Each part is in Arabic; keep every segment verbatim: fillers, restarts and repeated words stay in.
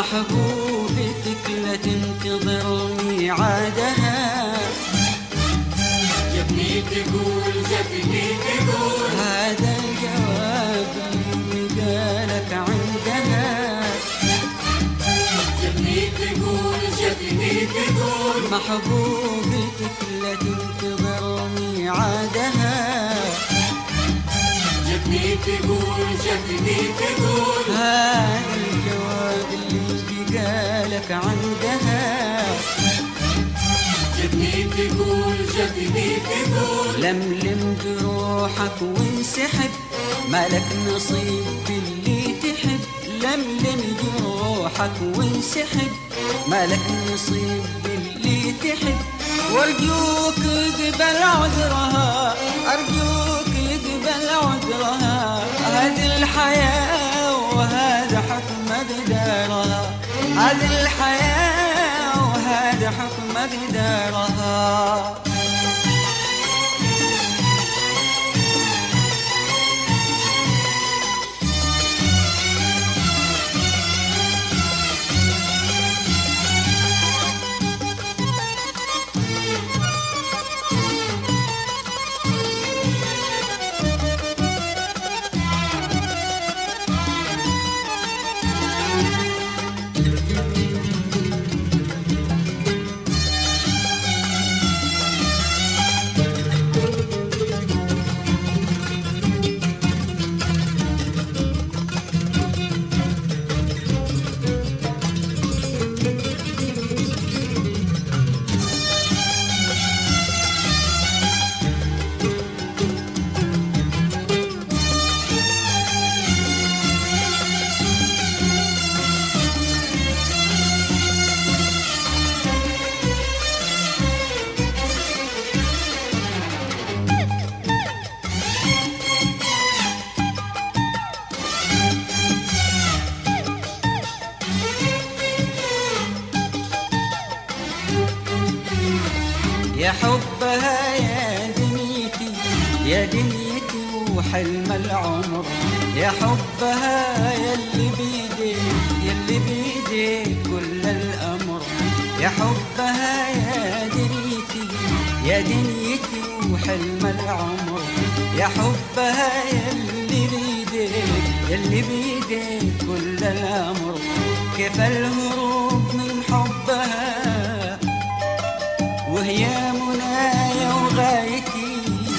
محبوبتك لا تنتظر ميعادها. جبني تقول جبني تقول هذا الجواب اللي قالك عندها. جبني تقول جبني تقول محبوبتك لا تنتظر ميعادها. جبني تقول جبني تقول هذا الجواب اللي قالك عندها. جبني تقول جبني تقول لملم جروحك وانسحب، مالك نصيب باللي تحب. لملم جروحك وانسحب، مالك نصيب باللي تحب. وارجوك اقبل عذرها، ارجوك اقبل عذرها. هذه الحياة وهذا حكم اقدارها. هذه الحياة وهذا حكم اقدارها. يا حبها يا دنيتي يا دنيتي وحلم العمر. يا حبها يلي بيديك يلي بيديك كل الأمر. يا حبها يا دنيتي يا دنيتي وحلم العمر. يا حبها يلي بيديك يلي بيديك كل الأمر. كيف الهروب من حبها وهي منايا وغايتي.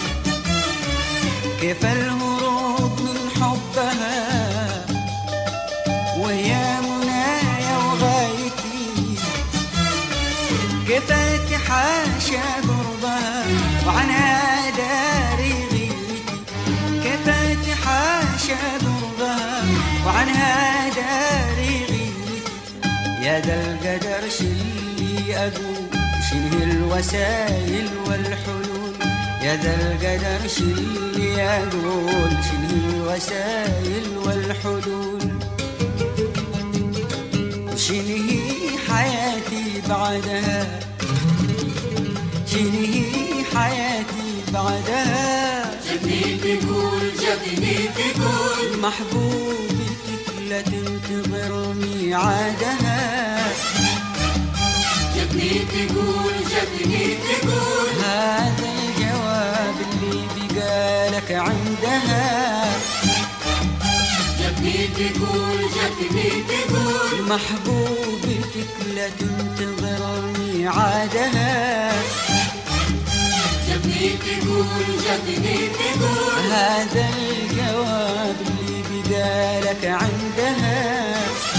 كيف الهروب من حبها وهي منايا وغايتي. كيف اتحاشى قربها وعنها داري غيرتي. كيف اتحاشى قربها وعنها داري غيرتي. يا ذا القدر شلي أقول شنه الوسائل والحلول. يا ذا القدر شلي أقول شنه الوسائل والحلول. وشنه حياتي بعدها شنه حياتي بعدها. جبني تقول جبني تقول محبوبتك لا تنتظر ميعادها. جبني تقول جبني تقول هذا الجواب اللي بقالك عندها. جبني تقول جبني تقول محبوبتك لا تنتظر ميعادها. جبني تقول جبني تقول هذا الجواب اللي بقالك عندها.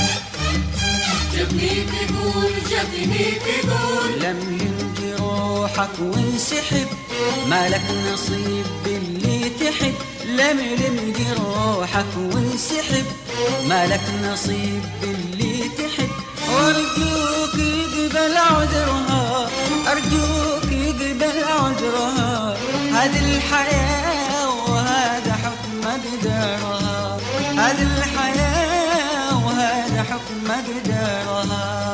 جبني تقول جبني تقول لملم جروحك وانسحب، مالك نصيب باللي تحب. لملم جروحك وانسحب، مالك نصيب باللي تحب. أرجوك اقبل عذرها، أرجوك اقبل عذرها. هذه الحياة وهذا حكم أقدارها. هذه الحياة وهذا حكم أقدارها.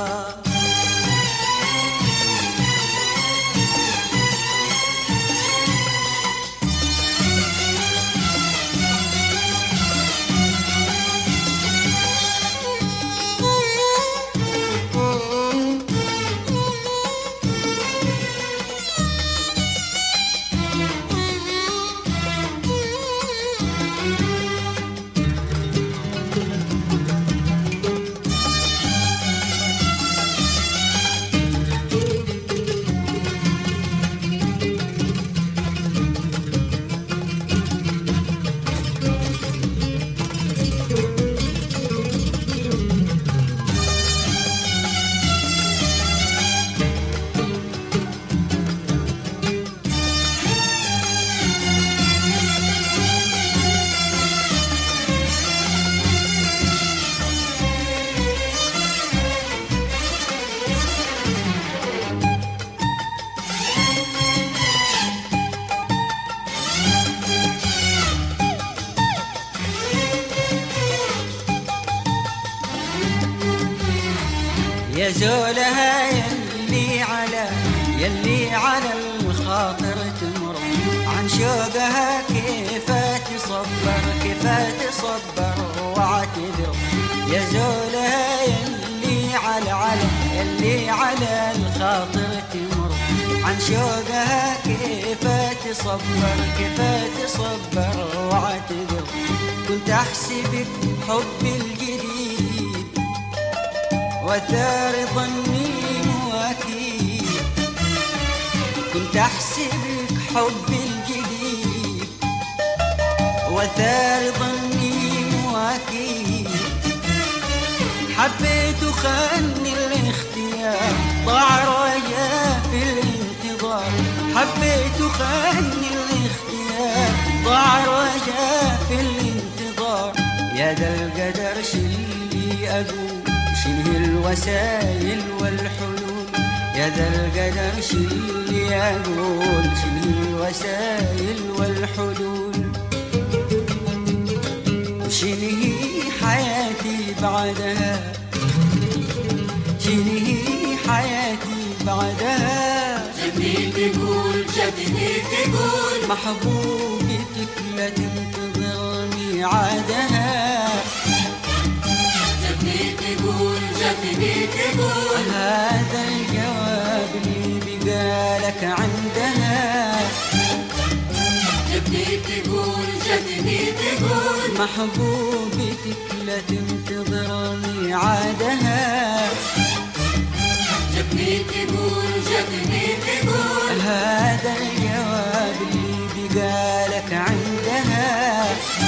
يا زولها يلي على يلي على الخاطر تمر عن شوقها كيف تصبر كيف تصبر واعتذر يا زولها يلي على على يلي على الخاطر تمر عن شوقها كيف تصبر كيف تصبر واعتذر كنت احسبك حبي الجديد وثار ظني مواكيد كنت احسبك حبي الجديد وثار ظني مواكيد حبيت خاني الاختيار ضاع رجاء في الانتظار حبيت خاني الاختيار ضاع رجاء في الانتظار يا ذا القدر شلي أقول شنه الوسائل والحلول يا ذا القدر شلي أقول شنه الوسائل والحلول شنه حياتي بعدها شنه حياتي بعدها جبني تقول جبني تقول محبوبتك لا تنتظرني عادها جبني تقول جبني تقول هذا الجواب اللي بقالك عندها جبني تقول جبني تقول محبوبتك لا تنتظرني عادها جبني تقول جبني تقول هذا الجواب اللي بقالك عندها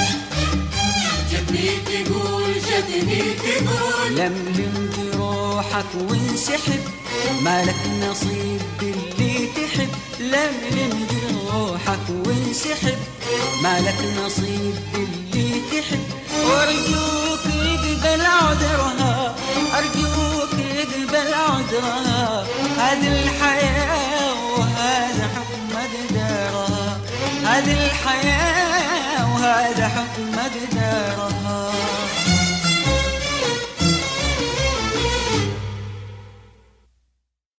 جبني تقول جبني تقول لملم جروحك وانسحب مالك نصيب باللي تحب لملم جروحك وانسحب مالك نصيب باللي تحب وارجوك اقبل عذرها ارجوك اقبل عذرها هذه الحياة وهذا حكم مقدارها هذه الحياة وهذا حكم مقدارها